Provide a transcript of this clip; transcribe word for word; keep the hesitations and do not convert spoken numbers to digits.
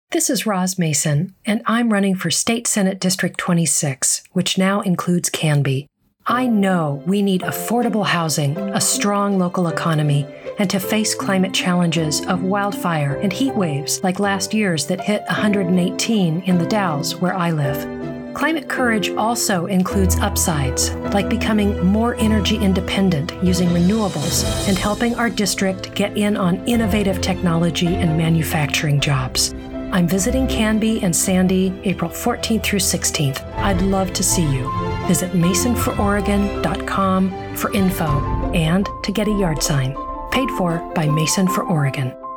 This is Roz Mason, and I'm running for State Senate District twenty-six, which now includes Canby. I know we need affordable housing, a strong local economy, and to face climate challenges of wildfire and heat waves like last year's that hit one hundred eighteen in the Dalles, where I live. Climate courage also includes upsides, like becoming more energy independent using renewables and helping our district get in on innovative technology and manufacturing jobs. I'm visiting Canby and Sandy April fourteenth through sixteenth. I'd love to see you. Visit mason for oregon dot com for info and to get a yard sign. Paid for by Mason for Oregon.